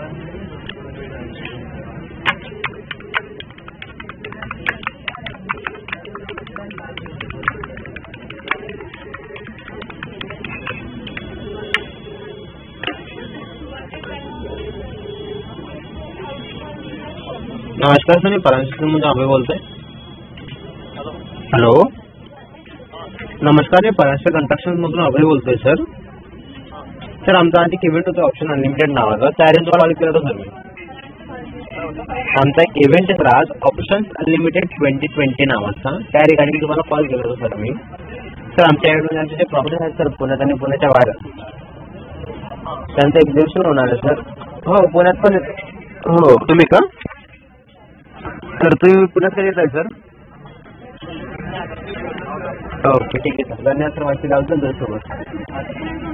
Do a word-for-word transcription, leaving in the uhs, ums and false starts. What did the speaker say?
नमस्कार सर, मी परांजपेमधून अभय बोलतोय. हॅलो, नमस्कार, मी परांजपे कन्स्ट्रक्शन मधून अभय बोलतोय सर. सर आमचा आणखी इव्हेंट होतो ऑप्शन अनलिमिटेड नावाचा, त्यासाठी तुम्हाला कॉल केला होता सर मी. आमचा एक इव्हेंट आहे सर आज, ऑप्शन अनलिमिटेड ट्वेंटी ट्वेंटी नावाचा, त्या रिगार्डिंग तुम्हाला कॉल केला होता सर मी. सर आमच्या इव्हेंटमध्ये जे प्रॉब्लेम आहेत सर पुण्यात आणि पुण्याच्या बाहेर, त्यांचं एक्झिबिशन होणार आहे सर. हो, पुण्यात पण. हो, तुम्ही का सर? तुम्ही पुण्यात कधी येत आहे सर? ओके, ठीक आहे सर. धन्यवाद सर, माहिती लावतो सोबत.